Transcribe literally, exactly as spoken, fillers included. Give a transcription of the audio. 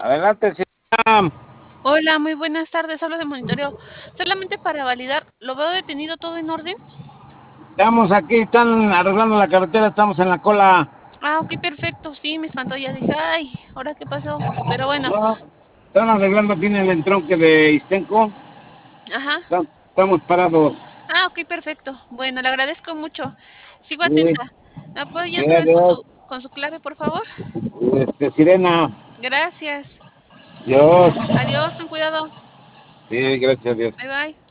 Adelante, señora. Hola, muy buenas tardes. Hablo de monitoreo. Solamente para validar, ¿lo veo detenido todo en orden? Estamos aquí, están arreglando la carretera, estamos en la cola. Ah, ok, perfecto. Sí, me espantó. Ya dije, ay, ¿ahora qué pasó? Pero bueno, No, están arreglando aquí en el entronque de Istenco. ajá. Está- Estamos parados. Ah, ok, perfecto. Bueno, le agradezco mucho. Sigo Sí, atenta. ¿Me apoya sí, otra vez con adiós. su, con su clave, por favor? Este, Sirena. Gracias. Dios. Adiós, con cuidado. Sí, gracias a Dios. Bye bye.